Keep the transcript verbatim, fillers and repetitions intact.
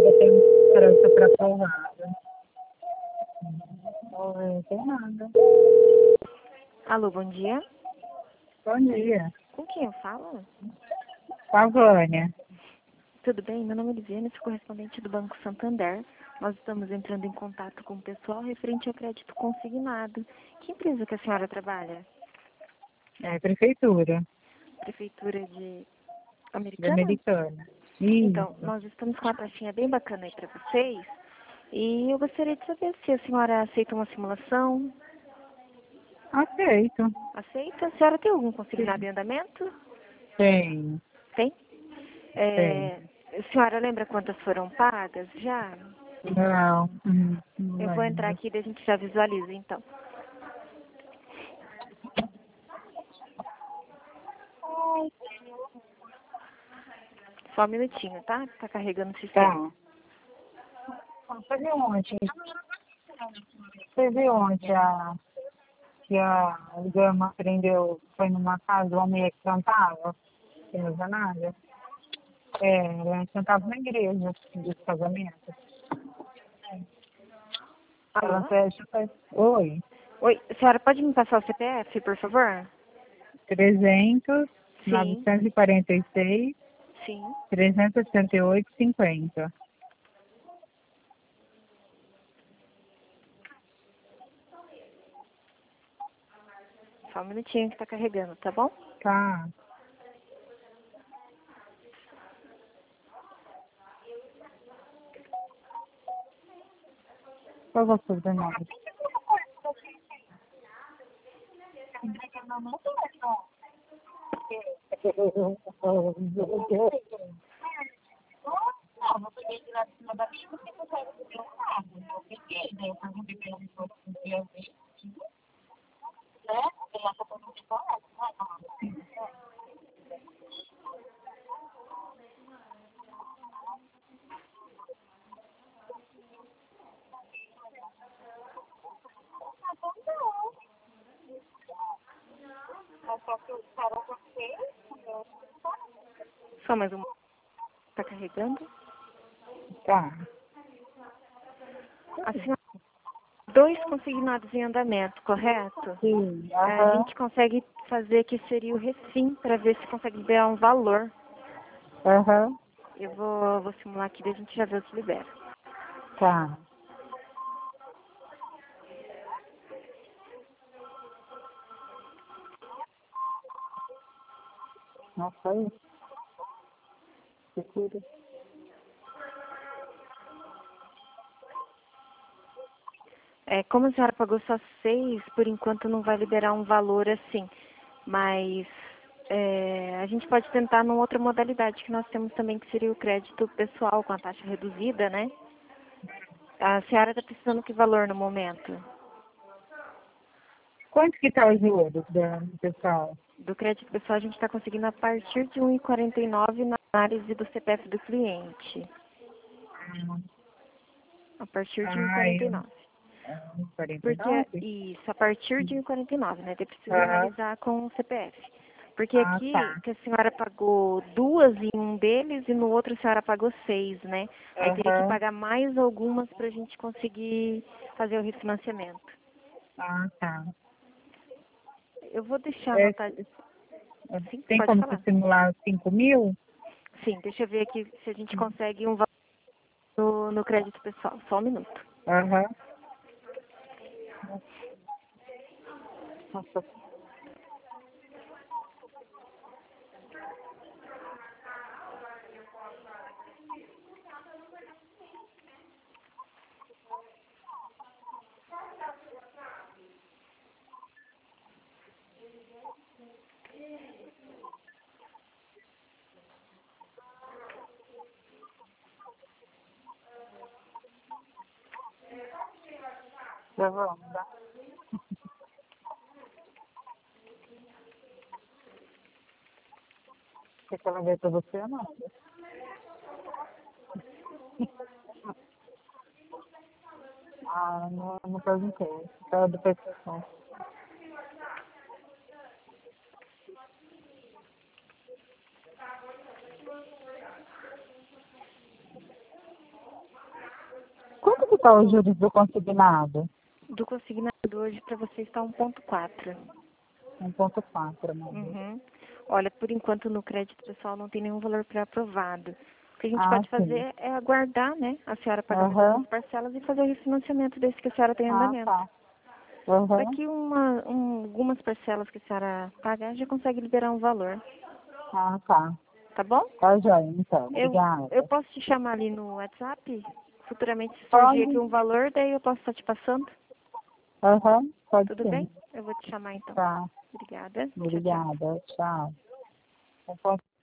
eu tenho esperança para porrada. Não tem nada. Alô, bom dia. Bom dia. Com quem eu falo? Com a Vânia. Tudo bem? Meu nome é Liviane, sou correspondente do Banco Santander. Nós estamos entrando em contato com o pessoal referente ao crédito consignado. Que empresa que a senhora trabalha? É, prefeitura. Prefeitura de De Americana? Americana. Então, Isso. nós estamos com uma taxinha bem bacana aí para vocês. E eu gostaria de saber se a senhora aceita uma simulação. Aceito. Aceita? A senhora tem algum consignado em andamento? Tem. Tem? Tem. É, a senhora lembra quantas foram pagas já? Não. Hum, Não Eu vou entrar lembro. aqui e a gente já visualiza, então. Só um minutinho, tá? Tá carregando o sistema. Tá. Você viu ontem? Você viu ontem a, que a Gama prendeu, foi numa casa, uma mulher que cantava, que não usa nada? É, ela cantava na igreja dos casamentos. Ela Alô? fecha, faz... Oi. Oi, a senhora pode me passar o C P F, por favor? trezentos, Sim, novecentos e quarenta e seis, sim. trezentos e sessenta e oito, cinquenta. Só um minutinho que tá carregando, tá bom? Tá. Qual é o sobrenome? Só mais um. Tá carregando? Tá. A senhora dois consignados em andamento, correto? Sim. É, a Aham. gente consegue fazer que seria o refim para ver se consegue liberar um valor. Aham. Eu vou, vou simular aqui e a gente já vê o que libera. Tá. Nossa, aí. Segura. É, como a senhora pagou só seis, por enquanto não vai liberar um valor assim. Mas é, a gente pode tentar numa outra modalidade que nós temos também, que seria o crédito pessoal com a taxa reduzida, né? A senhora está precisando que valor no momento? Quanto que tá os juros da, do pessoal? Do crédito pessoal a gente está conseguindo a partir de um vírgula quarenta e nove na análise do C P F do cliente. A partir de um vírgula Ah, quarenta e eu... nove. ah, quarenta e Porque, nove isso, a partir de um vírgula quarenta e nove, né? Daí precisa Aham. analisar com o C P F. Porque Ah, aqui, tá. que a senhora pagou duas em um deles e no outro a senhora pagou seis, né? Aí teria que Aham. pagar mais algumas para a gente conseguir fazer o refinanciamento. Ah, tá. Eu vou deixar É, anotado. Sim, tem pode como você falar. simular cinco mil? Sim, deixa eu ver aqui se a gente consegue um valor no, no crédito pessoal. Só um minuto. Aham. Nossa. Já vamos, tá? Quer que ela veja pra você ou não? Ah, não, não perguntei. Só depois que eu conto. está o juros do consignado? Do consignado hoje para você está um ponto quatro. um ponto quatro, né? Uhum. Olha, por enquanto no crédito pessoal não tem nenhum valor pré-aprovado. O que a gente Ah, pode sim. fazer é aguardar, né, a senhora pagar mais Aham. algumas parcelas e fazer o refinanciamento desse que a senhora tem em Ah, andamento. tá. Aham. Daqui uma, um, algumas parcelas que a senhora pagar, já consegue liberar um valor. Ah, tá. Tá bom? Tá joia, então. Eu, Obrigada. eu posso te chamar ali no WhatsApp? Futuramente, se surgir aqui Pode? um valor, daí eu posso estar te passando. Aham, pode Tudo sim. bem? Eu vou te chamar então. Tá. Obrigada. Tchau, tchau. Obrigada. Tchau. Eu posso